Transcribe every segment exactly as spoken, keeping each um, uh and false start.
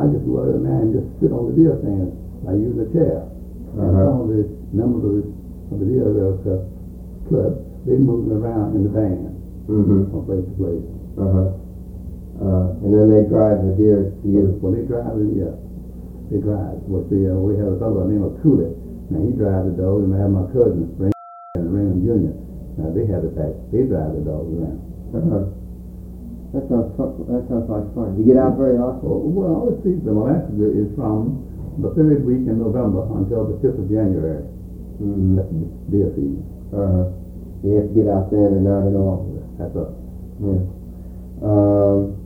I just go out there now and just sit on the deer stand. I use a chair. Uh-huh. And some of the members of the, of the deer uh, club, they moving around in the van mm-hmm. from place to place. Uh-huh. Uh, and then they drive the deer to you. Well, they drive it, yeah. They drive. Well, see, uh, we have a fellow named Cooley. Now, he drives the dogs, and I have my cousin, Raymond and Raymond Junior Now, they have the pack. They drive the dogs around. Uh-huh. That sounds fun. That sounds like fun. You get out very often? Oh, well, let's see. The molasses is from the third week in November until the fifth of January. Mm-hmm. That's deer season. Uh-huh. You have to get out there and not at all. That's up. Yeah. Um,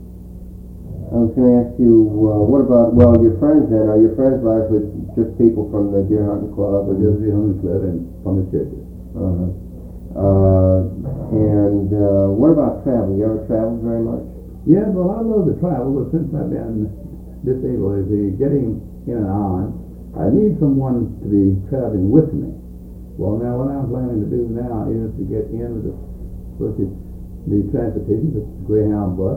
I was going to ask you, uh, what about, well, your friends then? Are your friends largely just people from the deer hunting club? Or just the deer hunting club and from the churches. Uh-huh. Uh, and uh, what about travel? You ever travel very much? Yeah, well, I love to travel, but since I've been disabled, the getting in and on, I need someone to be traveling with me. Well, now what I'm planning to do now is to get in with the, with the, the transportation, the Greyhound bus,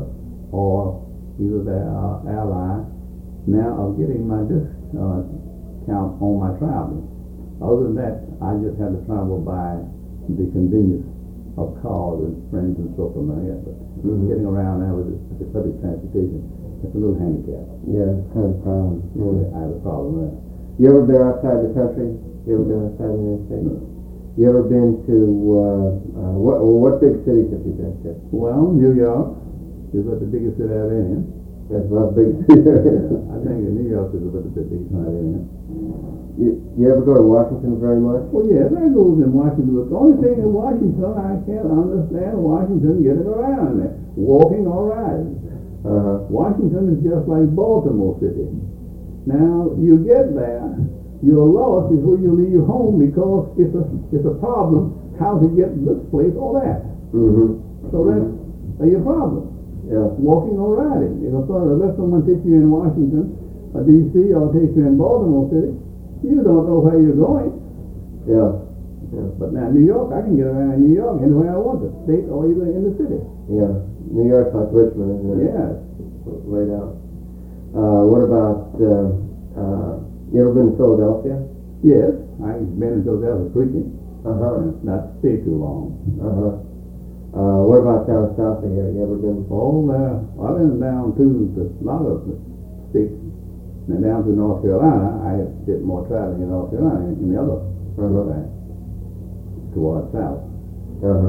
or either the uh, airline. Now of getting my discount uh, on my traveling. Other than that, I just have to travel by the convenience of cars and friends and so forth like that. But mm-hmm. getting around now with the, the public transportation, it's a little handicap. Yeah, it's kind of a problem. Yeah. Yeah, I have a problem with that. You ever been outside the country? You ever been outside the United States? No. You ever been to, uh, uh, what what big cities have you been to? Well, New York is about the biggest city I've been in. That's about the biggest city. Yeah, I think New York is about the biggest city I've been in. You, you ever go to Washington very much? Well, yes, I go in Washington. The only thing in Washington, I can't understand Washington getting around there, walking or riding. Uh-huh. Washington is just like Baltimore City. Now, you get there, you're lost before you leave home because it's a it's a problem how to get this place or that. Mm-hmm. So that's mm-hmm. your problem. Yeah. Walking or riding. You know, so unless someone takes you in Washington or D C or takes you in Baltimore City, you don't know where you're going. Yeah. Yeah. But now New York, I can get around New York anywhere I want to, state or even in the city. Yeah. New York's like Richmond, isn't it? Yes. Laid out. Uh, what about, uh, uh, you ever been to Philadelphia? Yes. I've been in Philadelphia preaching. Uh-huh. Not to stay too long. Uh-huh. Uh, what about down south of here? You ever been? Oh, uh, I've been down to a lot of states. And down to North Carolina, I did more traveling in North Carolina than in the other uh-huh. side, towards south. Uh-huh.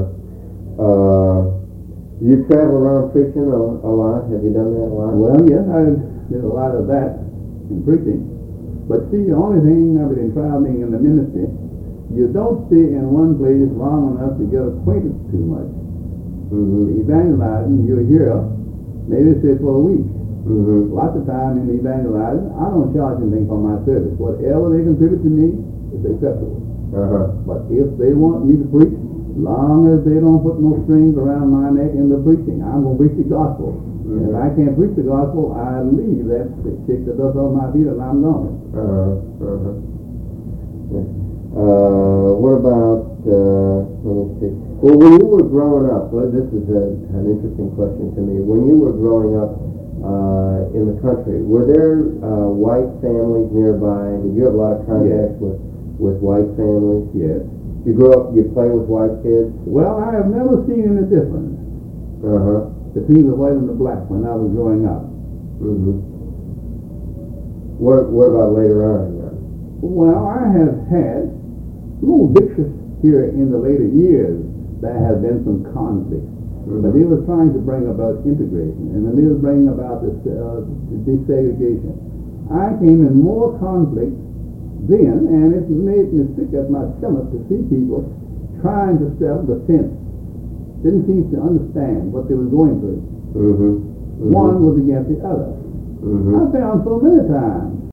Uh, you travel around preaching a, a lot? Have you done that a lot? Well, yes, I did a lot of that in preaching. But see, the only thing I've been traveling in the ministry, you don't stay in one place long enough to get acquainted too much. Mm-hmm. Evangelizing, you're here, maybe say for a week. Mm-hmm. Lots of time in evangelizing, I don't charge anything for my service. Whatever they contribute to me is acceptable. Uh-huh. But if they want me to preach, long as they don't put no strings around my neck in the preaching, I'm going to preach the gospel. Mm-hmm. And if I can't preach the gospel, I leave that kick the dust off my feet and I'm gone. Uh-huh. Uh-huh. Yeah. Uh, what about, uh, let me see. Well, when you were growing up, well, this is a, an interesting question to me. When you were growing up uh, in the country, were there uh, white families nearby? Did you have a lot of contact yes. with, with white families? Yes. You grew up, you play with white kids? Well, I have never seen any difference uh-huh. between the white and the black when I was growing up. Mm-hmm. What, what about later on? Well, I have had little victories here in the later years. There have been some conflicts, mm-hmm. but they were trying to bring about integration, and then they were bringing about this uh, desegregation. I came in more conflict then, and it made me sick at my stomach to see people trying to straddle the fence. Didn't seem to understand what they were going through. Mm-hmm. Mm-hmm. One was against the other. Mm-hmm. I found so many times